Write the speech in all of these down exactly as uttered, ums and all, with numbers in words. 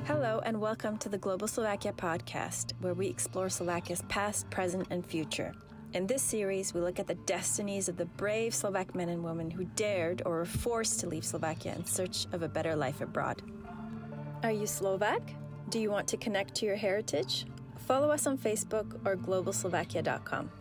Hello and welcome to the Global Slovakia podcast, where we explore Slovakia's past, present, and future. In this series, we look at the destinies of the brave Slovak men and women who dared or were forced to leave Slovakia in search of a better life abroad. Are you Slovak? Do you want to connect to your heritage? Follow us on Facebook or global slovakia dot com.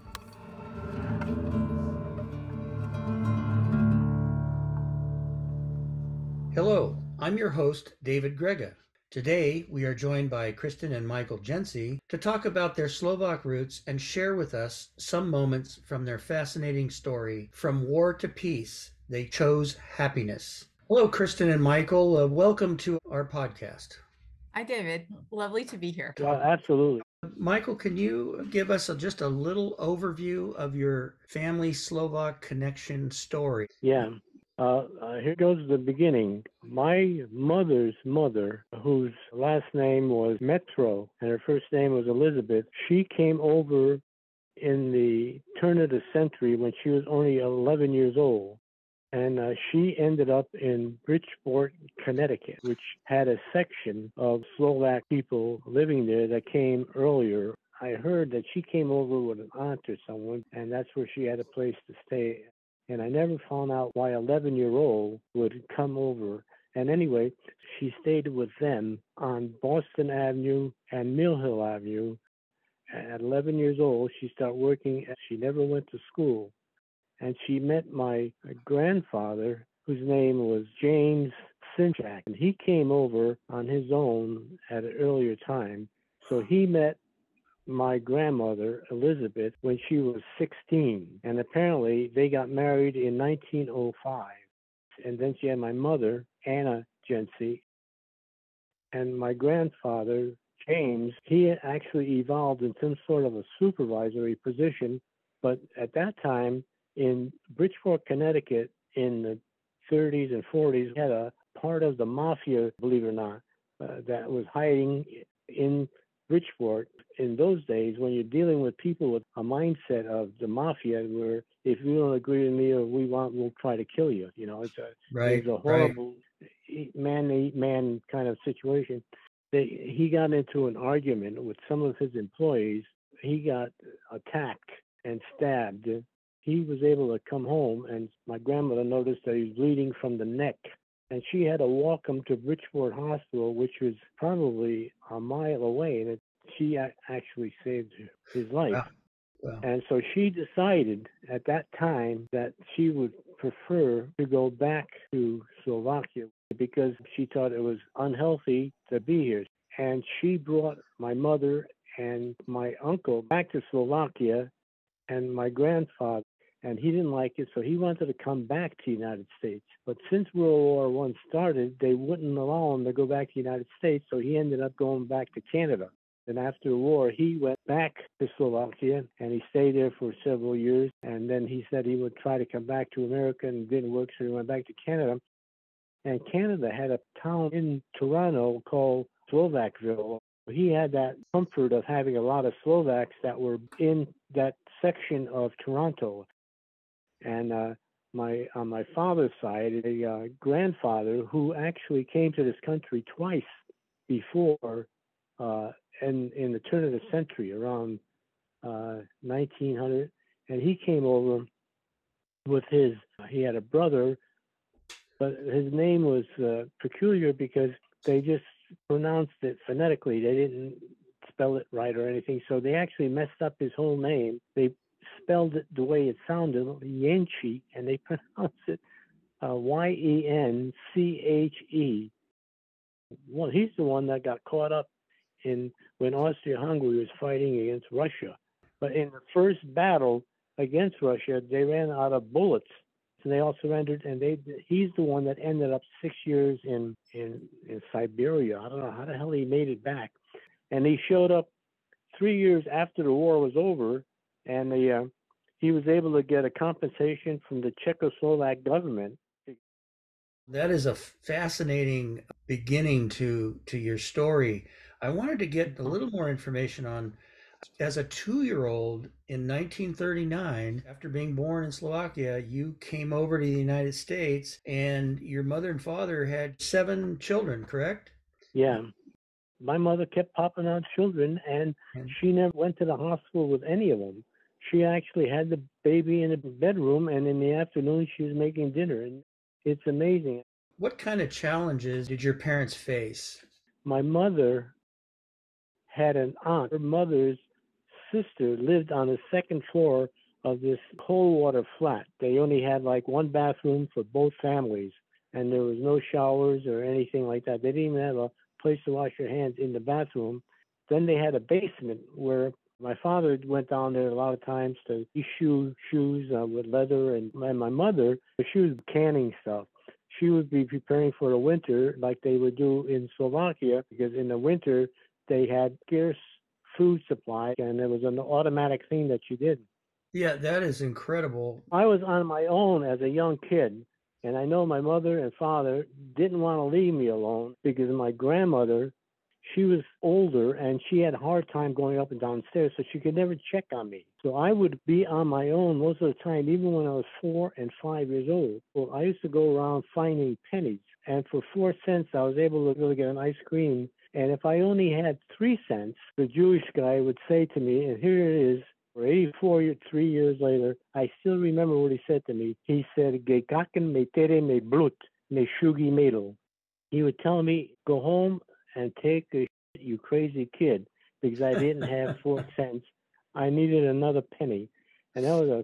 Hello, I'm your host, David Grega. Today, we are joined by Kristen and Michael Jency to talk about their Slovak roots and share with us some moments from their fascinating story, From War to Peace, They Chose Happiness. Hello, Kristen and Michael. Uh, welcome to our podcast. Hi, David. Lovely to be here. Well, absolutely. Michael, can you give us a, just a little overview of your family Slovak connection story? Yeah. Uh, uh, here goes the beginning. My mother's mother, whose last name was Metro and her first name was Elizabeth, she came over in the turn of the century when she was only eleven years old. And uh, she ended up in Bridgeport, Connecticut, which had a section of Slovak people living there that came earlier. I heard that she came over with an aunt or someone, and that's where she had a place to stay. And I never found out why an eleven-year-old would come over. And anyway, she stayed with them on Boston Avenue and Mill Hill Avenue. At eleven years old, she started working. She never went to school. And she met my grandfather, whose name was James Sinchak. And he came over on his own at an earlier time. So he met my grandmother, Elizabeth, when she was sixteen. And apparently they got married in nineteen oh five. And then she had my mother, Anna Jency. And my grandfather, James, he actually evolved in some sort of a supervisory position. But at that time, in Bridgeport, Connecticut, in the thirties and forties, had a part of the mafia, believe it or not, uh, that was hiding in Bridgeport. In those days, when you're dealing with people with a mindset of the mafia, where if you don't agree with me or we want, we'll try to kill you. You know, it's a, Right, it's a horrible right. man eat man kind of situation. They, he got into an argument with some of his employees. He got attacked and stabbed. He was able to come home, and my grandmother noticed that he was bleeding from the neck. And she had to walk him to Bridgeport Hospital, which was probably a mile away. And it, she a- actually saved his life. Wow. Wow. And so she decided at that time that she would prefer to go back to Slovakia because she thought it was unhealthy to be here. And she brought my mother and my uncle back to Slovakia and my grandfather. And he didn't like it, so he wanted to come back to the United States. But since World War One started, they wouldn't allow him to go back to the United States, so he ended up going back to Canada. And after the war, he went back to Slovakia, and he stayed there for several years. And then he said he would try to come back to America, and it didn't work, so he went back to Canada. And Canada had a town in Toronto called Slovakville. He had that comfort of having a lot of Slovaks that were in that section of Toronto. And uh, my on my father's side, a uh, grandfather who actually came to this country twice before, uh, in in the turn of the century, around uh, nineteen hundred, and he came over with his. He had a brother, but his name was uh, peculiar because they just pronounced it phonetically. They didn't spell it right or anything, so they actually messed up his whole name. They spelled it the way it sounded, Yenchi, and they pronounce it uh, Y E N C H E. Well, he's the one that got caught up in when Austria-Hungary was fighting against Russia. But in the first battle against Russia, they ran out of bullets, so they all surrendered. And they he's the one that ended up six years in in in Siberia. I don't know how the hell he made it back. And he showed up three years after the war was over. And the, uh, he was able to get a compensation from the Czechoslovak government. That is a fascinating beginning to, to your story. I wanted to get a little more information on, as a two-year-old in nineteen thirty-nine, after being born in Slovakia, you came over to the United States, and your mother and father had seven children, correct? Yeah. My mother kept popping out children, and And she never went to the hospital with any of them. She actually had the baby in the bedroom, and in the afternoon she was making dinner. And it's amazing. what kind of challenges did your parents face? My mother had an aunt. Her mother's sister lived on the second floor of this cold water flat. They only had like one bathroom for both families, and there was no showers or anything like that. They didn't even have a place to wash your hands in the bathroom. Then they had a basement where my father went down there a lot of times to issue shoes uh, with leather, and my, my mother, she was canning stuff. She would be preparing for the winter like they would do in Slovakia, because in the winter they had scarce food supply, and it was an automatic thing that you did. Yeah, that is incredible. I was on my own as a young kid, and I know my mother and father didn't want to leave me alone because my grandmother, she was older and she had a hard time going up and downstairs, so she could never check on me. So I would be on my own most of the time, even when I was four and five years old. Well, I used to go around finding pennies, and for four cents, I was able to really get an ice cream. And if I only had three cents, the Jewish guy would say to me, and here it is, for eighty-four, years, three years later, I still remember what he said to me. He said, "Gekaken me tere me blut, me shugi medel." He would tell me, "Go home and take a shit, you crazy kid," because I didn't have four cents. I needed another penny. And that was a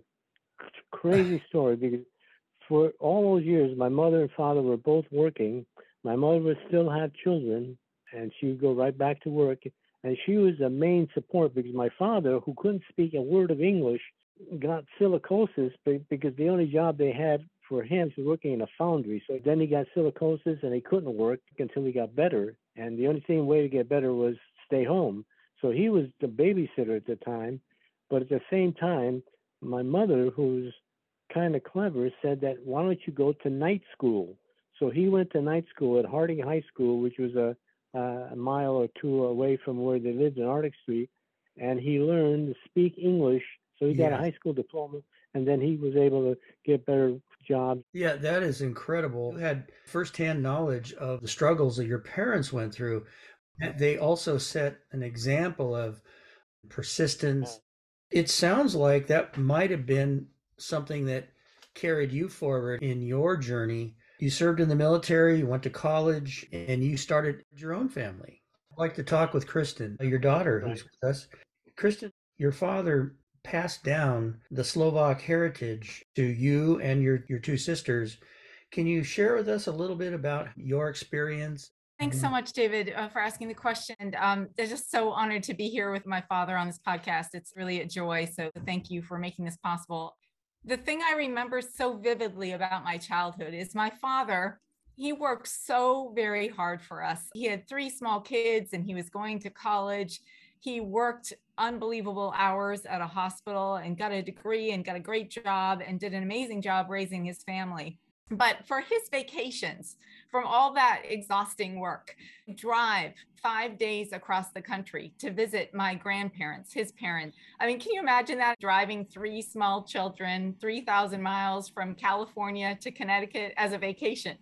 crazy story, because for all those years, my mother and father were both working. My mother would still have children, and she would go right back to work. And she was the main support, because my father, who couldn't speak a word of English, got silicosis because the only job they had for him was working in a foundry. So then he got silicosis and he couldn't work until he got better. And the only thing way to get better was stay home. So he was the babysitter at the time. But at the same time, my mother, who's kind of clever, said that, "Why don't you go to night school?" So he went to night school at Harding High School, which was a Uh, a mile or two away from where they lived in Arctic Street, and he learned to speak English. So he got Yeah. a high school diploma, and then he was able to get better jobs. Yeah, that is incredible. You had firsthand knowledge of the struggles that your parents went through. And they also set an example of persistence. It sounds like that might have been something that carried you forward in your journey. You served in the military, you went to college, and you started your own family. I'd like to talk with Kristen, your daughter, who's with us. Kristen, your father passed down the Slovak heritage to you and your, your two sisters. Can you share with us a little bit about your experience? Thanks so much, David, uh, for asking the question. Um, I'm just so honored to be here with my father on this podcast. It's really a joy. So thank you for making this possible. The thing I remember so vividly about my childhood is my father. He worked so very hard for us. He had three small kids and he was going to college. He worked unbelievable hours at a hospital and got a degree and got a great job and did an amazing job raising his family. But for his vacations, from all that exhausting work, drive five days across the country to visit my grandparents, his parents. I mean, can you imagine that? Driving three small children, three thousand miles from California to Connecticut as a vacation.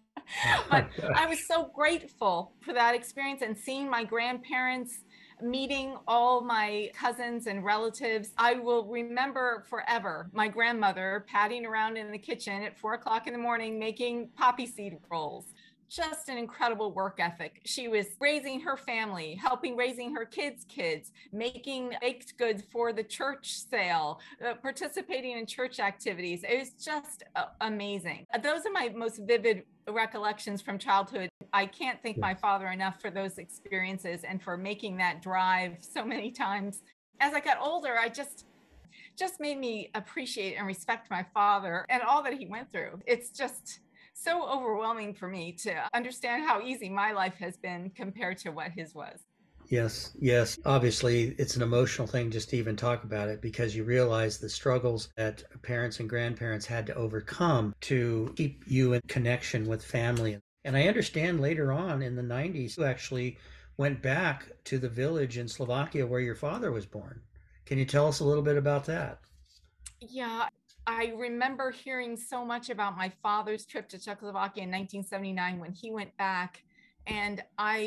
But I was so grateful for that experience and seeing my grandparents, meeting all my cousins and relatives. I will remember forever my grandmother padding around in the kitchen at four o'clock in the morning making poppy seed rolls. Just an incredible work ethic. She was raising her family, helping raising her kids' kids, making baked goods for the church sale, uh, participating in church activities. It was just uh, amazing. Those are my most vivid recollections from childhood. I can't thank my father enough for those experiences and for making that drive so many times. As I got older, I just just made me appreciate and respect my father and all that he went through. It's just so overwhelming for me to understand how easy my life has been compared to what his was. Yes, yes. Obviously, it's an emotional thing just to even talk about it, because you realize the struggles that parents and grandparents had to overcome to keep you in connection with family. And I understand later on in the nineties, you actually went back to the village in Slovakia where your father was born. Can you tell us a little bit about that? Yeah, I remember hearing so much about my father's trip to Czechoslovakia in nineteen seventy-nine when he went back. And I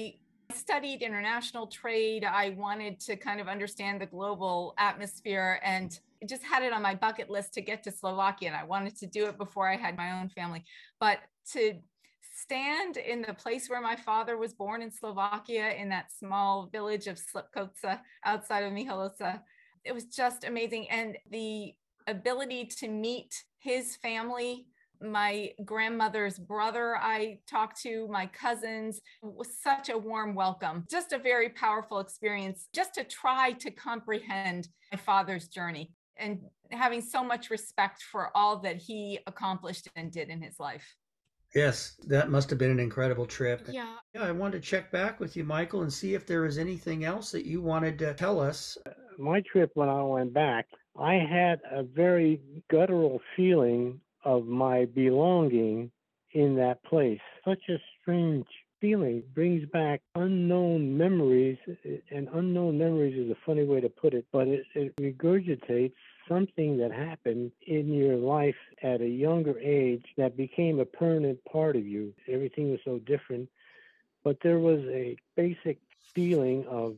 I studied international trade. I wanted to kind of understand the global atmosphere and just had it on my bucket list to get to Slovakia. And I wanted to do it before I had my own family. But to stand in the place where my father was born in Slovakia, in that small village of Slipkoca outside of Michalovce, it was just amazing. And the ability to meet his family, my grandmother's brother I talked to, my cousins, was such a warm welcome. Just a very powerful experience just to try to comprehend my father's journey and having so much respect for all that he accomplished and did in his life. Yes, that must have been an incredible trip. Yeah. Yeah, I wanted to check back with you, Michael, and see if there was anything else that you wanted to tell us. My trip, when I went back, I had a very guttural feeling of my belonging in that place. Such a strange feeling. Brings back unknown memories, and unknown memories is a funny way to put it, but it, it regurgitates something that happened in your life at a younger age that became a permanent part of you. Everything was so different, but there was a basic feeling of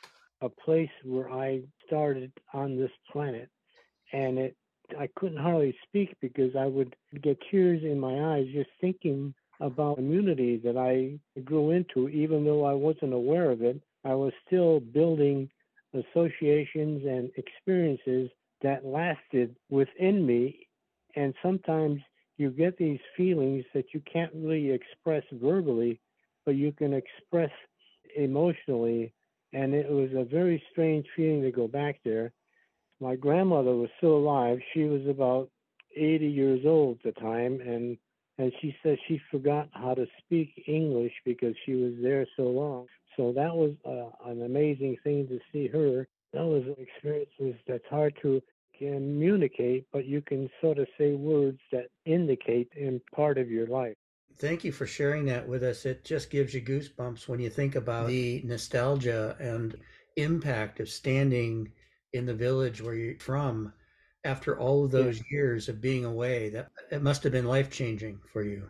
a place where I started on this planet, and it I couldn't hardly speak because I would get tears in my eyes just thinking about the community that I grew into. Even though I wasn't aware of it, I was still building associations and experiences that lasted within me. And sometimes you get these feelings that you can't really express verbally, but you can express emotionally. And it was a very strange feeling to go back there. My grandmother was still alive. She was about eighty years old at the time, and and she said she forgot how to speak English because she was there so long. So that was uh, an amazing thing to see her. That was experiences that's hard to communicate, but you can sort of say words that indicate in part of your life. Thank you for sharing that with us. It just gives you goosebumps when you think about the nostalgia and impact of standing in the village where you're from after all of those yeah. years of being away. That it must have been life-changing for you.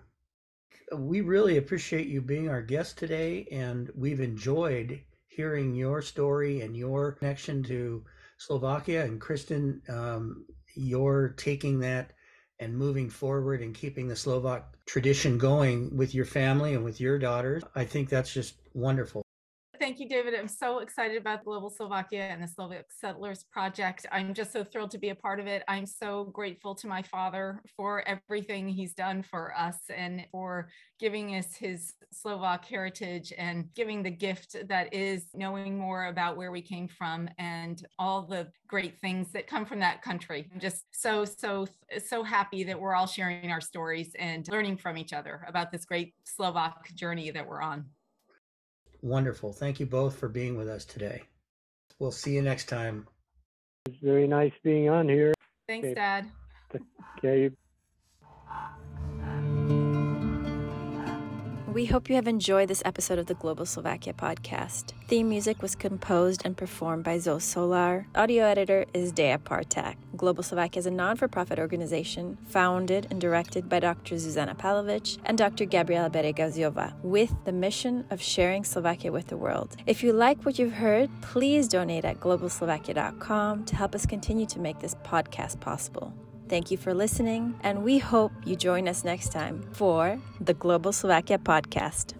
We really appreciate you being our guest today, and we've enjoyed hearing your story and your connection to Slovakia. And Kristen, um, you're taking that and moving forward and keeping the Slovak tradition going with your family and with your daughters. I think that's just wonderful. Thank you, David. I'm so excited about Global Slovakia and the Slovak Settlers Project. I'm just so thrilled to be a part of it. I'm so grateful to my father for everything he's done for us and for giving us his Slovak heritage and giving the gift that is knowing more about where we came from and all the great things that come from that country. I'm just so, so, so happy that we're all sharing our stories and learning from each other about this great Slovak journey that we're on. Wonderful. Thank you both for being with us today. We'll see you next time. It's very nice being on here. Thanks, okay. Dad. Okay. We hope you have enjoyed this episode of the Global Slovakia podcast. Theme music was composed and performed by Zoe Solar. Audio editor is Dea Partak. Global Slovakia is a non-for-profit organization founded and directed by Doctor Zuzana Pavlovic and Doctor Gabriela Beregaziova with the mission of sharing Slovakia with the world. If you like what you've heard, please donate at global slovakia dot com to help us continue to make this podcast possible. Thank you for listening, and we hope you join us next time for the Global Slovakia podcast.